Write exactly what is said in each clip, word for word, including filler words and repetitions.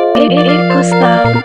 Echo Sound.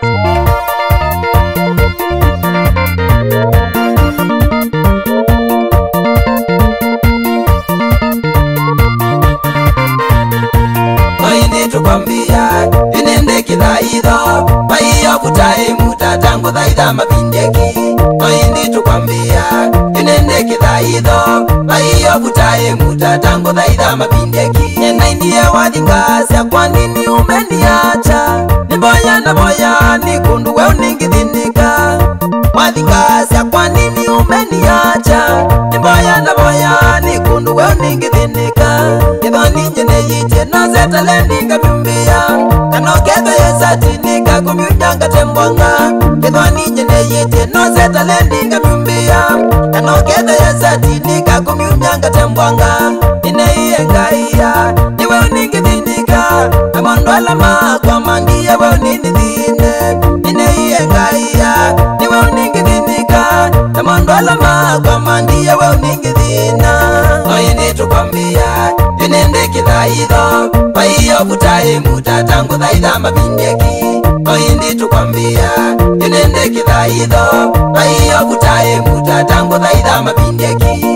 Oini tukwambia inende kidhaidho Maiyo kutai muta tangu dhaidha mabindeki. Oini tukwambia inende kidhaidho Maiyo kutai muta tangu dhaidha mabindeki. Nena indiye wadhingasya kwa nini umeniacha. Niboya na boya ni kundu we uningidhinika. Wadhingasya kwa nini umeniacha. Niboya na boya ni kundu we uningidhinika. Kidho ninye neyite nozeta lendinga mimbia. Kano kedho yesati nika kumyunyanga tembwanga. Kidho ninye neyite nozeta lendinga mimbia. Kano kedho yesati nika kumyunyanga tembwanga. Nine iye ngaiya niwe uningidhinika. Amondwala makwa mangiye we uningidhine. Nine iye ngaiya niwe uningidhinika. Amondwala makwa mangiye we uningidhina. Oini tukwambia inende kidhaidho Maiyo kutai muta tangu dhaidha mabindeki. Oini tukwambia inende kidhaidho Maiyo kutai muta tangu dhaidha mabindeki.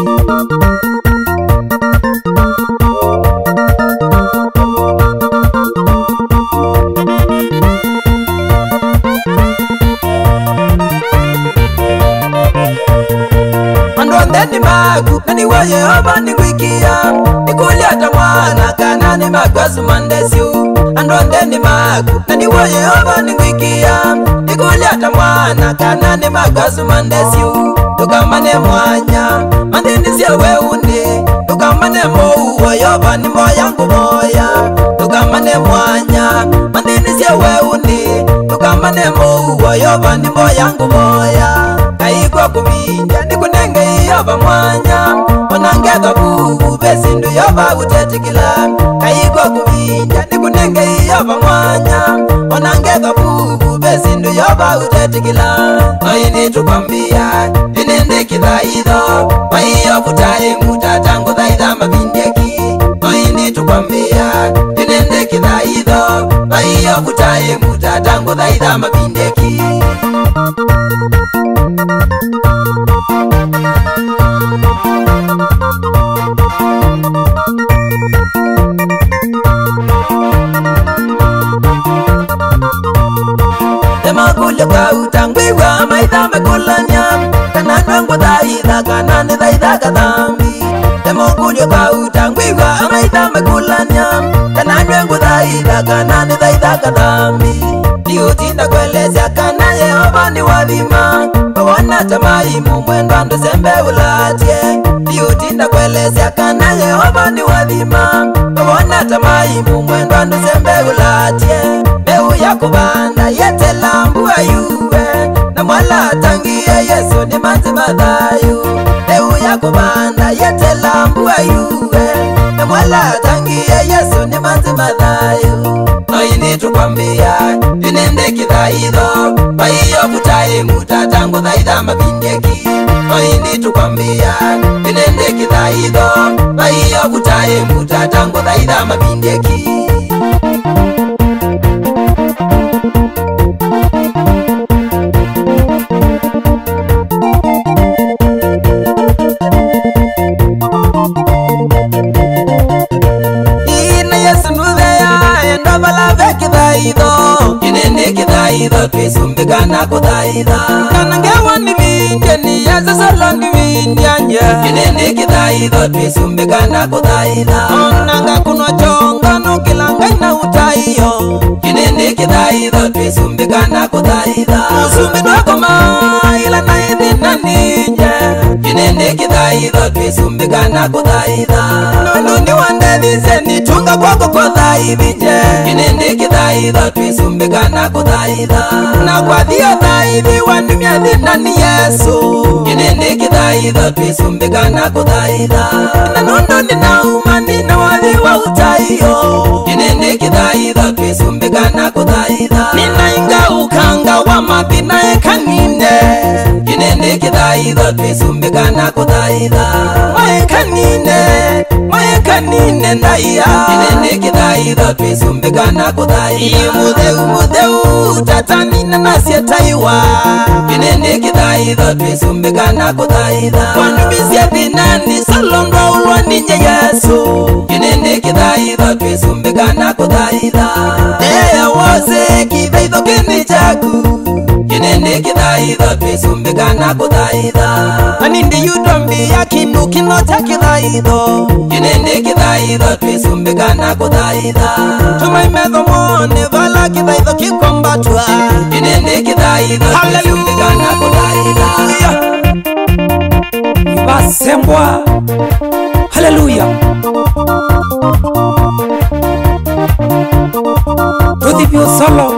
Andondeni magu nani wa Yehova ningwikia. Nikuliata mwana kanani magwasu mandesiu. Andondeni magu nani wa Yehova ningwikia. Nikuliata mwana kanani magwasu mandesiu. Tukamane mwanya mandini siya weuni. Tukamane mou wa Yehova ni moyangu moya. Tukamane mwanya mandini siya weuni. Tukamane mou wa Yehova ni moyangu moya. Kaikwa kuminja nikunenge Yehova mwanya. Onangedha bubu besindu Yehova utetikila. Kaikwa kuminja nikunenge Yehova mwanya. Onangedha bubu besindu Yehova utetikila. Oini tukwambia inende kidhaidho Maiyo kutai muta tangu dhaidha mabindeki. Oini tukwambia inende kidhaidho Maiyo kutai muta tangu dhaidha mabindeki. Makulyo kwa utangwiwa maitha mekulanya. Kanana ngu dhaidha kanani dhaidha kadhambi. Makulyo kwa utangwiwa maitha mekulanya. Kanana ngu dhaidha kanani dhaidha kadhambi. Niutinda kwelezya kana Yehova ni wadhima. Bawana tamai mumwendo andu sembe ulatie. Niutinda kwelezya kana Yehova ni wadhima. Bawana tamai mumwendo andu sembe ulatie. Meu ya kubanda yete lambu ayuwe. Na mwala tangiye Yesu ni manzi madhayu. Meu ya kubanda yete lambu ayuwe. Na mwala tangiye Yesu ni manzi madhayu. Oini tukwambia inende kidhaidho Maiyo kutai muta tangu dhaidha mabindeki. Oini tukwambia inende kidhaidho Maiyo kutai muta tangu dhaidha mabindeki. Inende kidhaidho twisumbikana kudhaidha. Kanangewa ni vindye ni yaza solo ni vindyanye. Inende kidhaidho twisumbikana kudhaidha. Onanga kuno chonga nukilanga ina utaiyo. Inende kidhaidho twisumbikana kudhaidha. Usumbi dwako maila na idhina ninje. Inende kidhaidho twisumbikana kudhaidha. Nununi wandelize ni tunga kwako kudhaidhije. Inende kidhaidho twisumbikana kudhaidha. Na kwa dhiyo dhaidhi wanumya dhina ni Yesu. Inende kidhaidho twisumbikana kudhaidha. Na nununi na umani na wadhi wa utaiyo. Inende kidhaidho twisumbikana kudhaidha. Nina inga ukanga wa mabina ekanine. Inende kidhaidho twisumbikana kudhaidha. Maekanine, maekanine. kanine ndaiya inende kithaitho twisumbikana kuthaitha imutheu mutheu tatanina nasye taiwa inende kithaitho twisumbikana kuthaitha kwanumisia thinani salondwa ulwa ninye Yesu inende kithaitho twisumbikana kuthaitha eya wose kithaitho kini chaku inende kithaitho twisumbikana kuthaitha anindi yudombi ya kindu kino cha kithaitho inende kithaitho twisumbikana kuthaitha tumaimetho mone vala kithaitho kikombatwa inende kithaitho twisumbikana kuthaitha ibasembwa haleluya tudhibio solo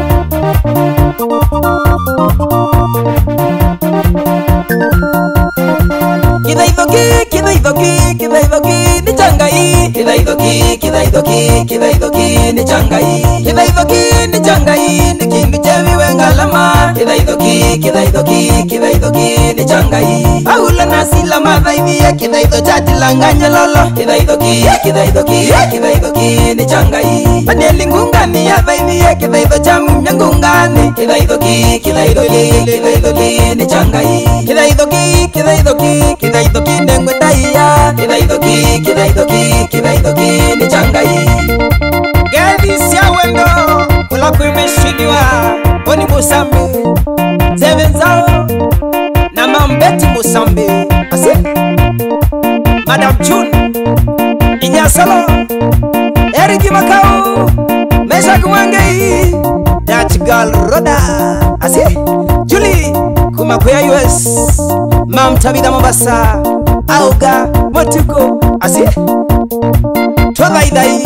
kithaitho ki kithaitho ki kithaitho ki ni changai kithaitho ki kithaitho ki kithaitho ki ni changai kithaitho ki ni changai ni kindu cheviwe ngalama kithaitho ki kithaitho ki kithaitho ki ni changai Paulo na Sila mathaithie kithaitho chatilanganya lolo kithaitho ki kithaitho ki kithaitho ki ni changai Danieli ngungani yathaithie kithaitho cha munyangungani kithaitho ki kithaitho ki kithaitho ki ni changai kithaitho ki kithaitho ki kithaitho ki ndengwe ndaiya kithaitho ki kithaitho ki kithaitho ki ni changai gethi cia wendo kula kwimeshiniwa oni Musambi Zevenzao na Mambeti Musambi asi Madam June Inyasalo Eriki Makau Mesha Kumangei Dutch Girl Roda asi Julie Kumakuya U S Mam Tabitha Mombasa Auga Motuko asi Twadhaidhai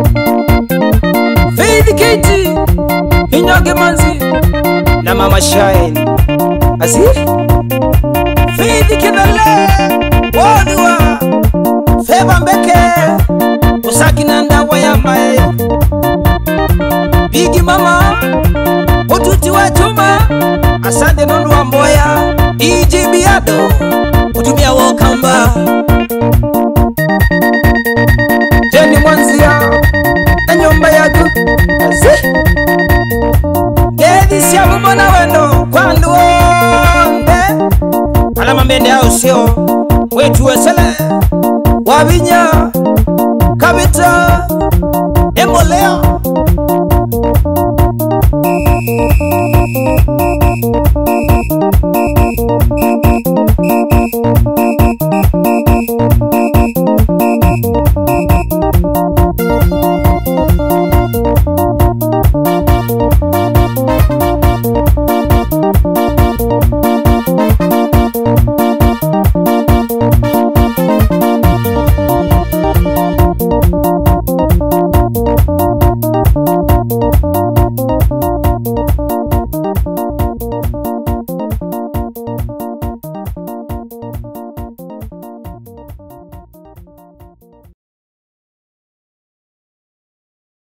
Faith Katie Inyoge Manzi na Mama Shine asi Faith Kinale Wodua Feva Mbeke Usaki Nanda Wayamae Bigi Mama Ututi wa Chuma Asante Nondu wa Mboya D J Biado Utumia Wakamba Jenny Mwanzia na nyumba yako asi Gethi cia mumona wendo kwandu onde alama mbende au sio wetu wesele wavinya kabita embolea